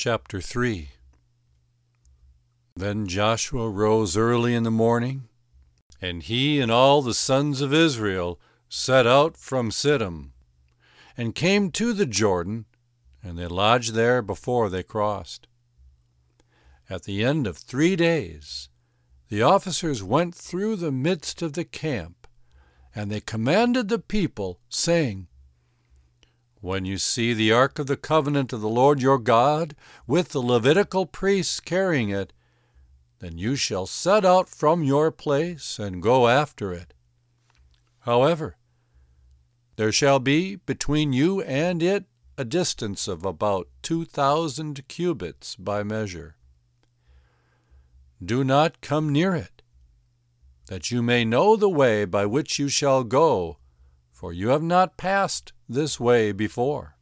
Chapter 3. Then Joshua rose early in the morning, and he and all the sons of Israel set out from Siddim, and came to the Jordan, and they lodged there before they crossed. At the end of 3 days, the officers went through the midst of the camp, and they commanded the people, saying, "When you see the ark of the covenant of the Lord your God, with the Levitical priests carrying it, then you shall set out from your place and go after it. However, there shall be between you and it a distance of about 2,000 cubits by measure. Do not come near it, that you may know the way by which you shall go, for you have not passed this way before."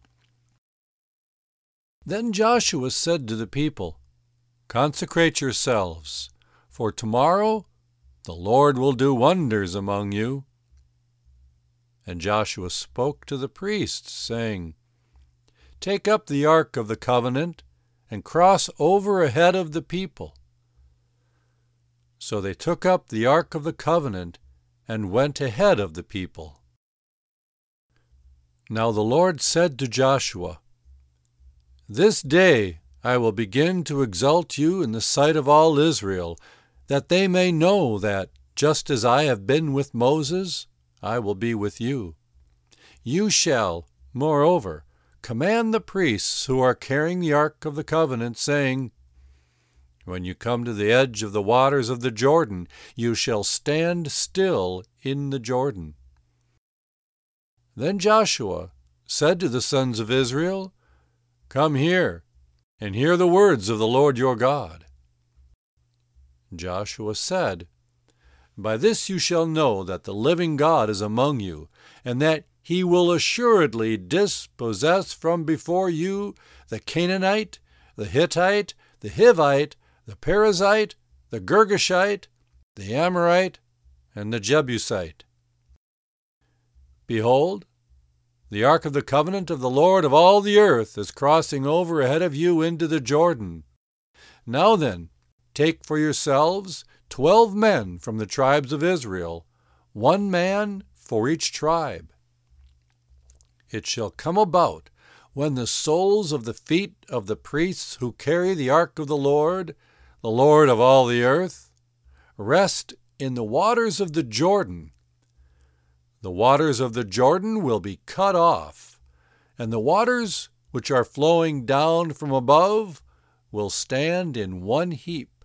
Then Joshua said to the people, "Consecrate yourselves, for tomorrow the Lord will do wonders among you." And Joshua spoke to the priests, saying, "Take up the ark of the covenant and cross over ahead of the people." So they took up the ark of the covenant and went ahead of the people. Now the Lord said to Joshua, "This day I will begin to exalt you in the sight of all Israel, that they may know that, just as I have been with Moses, I will be with you. You shall, moreover, command the priests who are carrying the ark of the covenant, saying, 'When you come to the edge of the waters of the Jordan, you shall stand still in the Jordan.'" Then Joshua said to the sons of Israel, "Come here, and hear the words of the Lord your God." Joshua said, "By this you shall know that the living God is among you, and that he will assuredly dispossess from before you the Canaanite, the Hittite, the Hivite, the Perizzite, the Girgashite, the Amorite, and the Jebusite. Behold, the ark of the covenant of the Lord of all the earth is crossing over ahead of you into the Jordan. Now then, take for yourselves 12 men from the tribes of Israel, 1 man for each tribe. It shall come about, when the soles of the feet of the priests who carry the ark of the Lord of all the earth, rest in the waters of the Jordan. The waters of the Jordan will be cut off, and the waters which are flowing down from above will stand in one heap."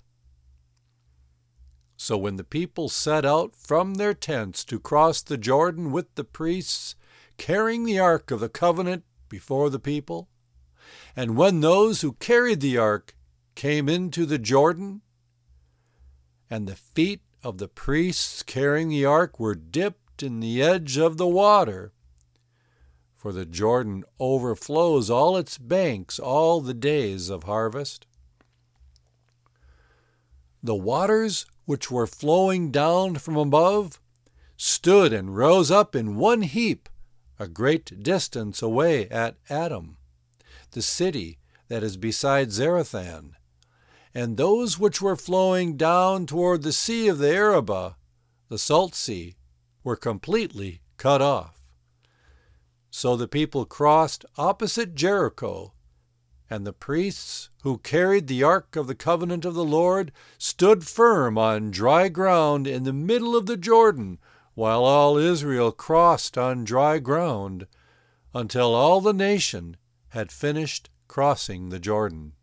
So when the people set out from their tents to cross the Jordan with the priests carrying the ark of the covenant before the people, and when those who carried the ark came into the Jordan, and the feet of the priests carrying the ark were dipped in the edge of the water, for the Jordan overflows all its banks all the days of harvest, the waters which were flowing down from above stood and rose up in one heap a great distance away at Adam, the city that is beside Zarethan, and those which were flowing down toward the sea of the Arabah, the salt sea, were completely cut off. So the people crossed opposite Jericho, and the priests who carried the ark of the covenant of the Lord stood firm on dry ground in the middle of the Jordan, while all Israel crossed on dry ground, until all the nation had finished crossing the Jordan.